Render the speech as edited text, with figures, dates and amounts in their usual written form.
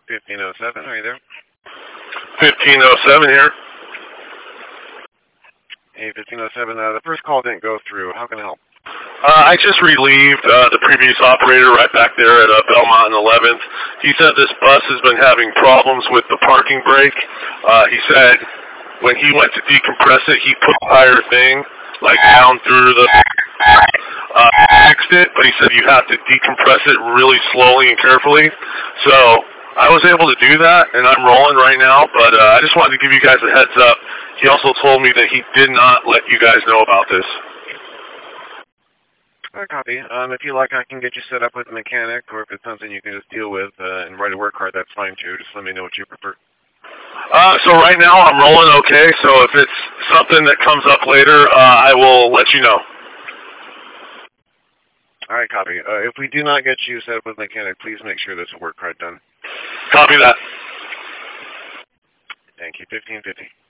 1507, are you there? 1507 here. Hey, 1507, the first call didn't go through. How can I help? I just relieved the previous operator right back there at Belmont and 11th. He said this bus has been having problems with the parking brake. He said when he went to decompress it, he put the entire thing like down through the fixed it, but he said you have to decompress it really slowly and carefully. So I was able to do that, and I'm rolling right now, but I just wanted to give you guys a heads up. He also told me that he did not let you guys know about this. Copy. If you like, I can get you set up with a mechanic, or if it's something you can just deal with and write a work card, that's fine too. Just let me know what you prefer. So right now I'm rolling okay, so if it's something that comes up later, I will let you know. All right, copy. If we do not get you set up with a mechanic, please make sure there's a work card done. Copy that. Thank you. 1550.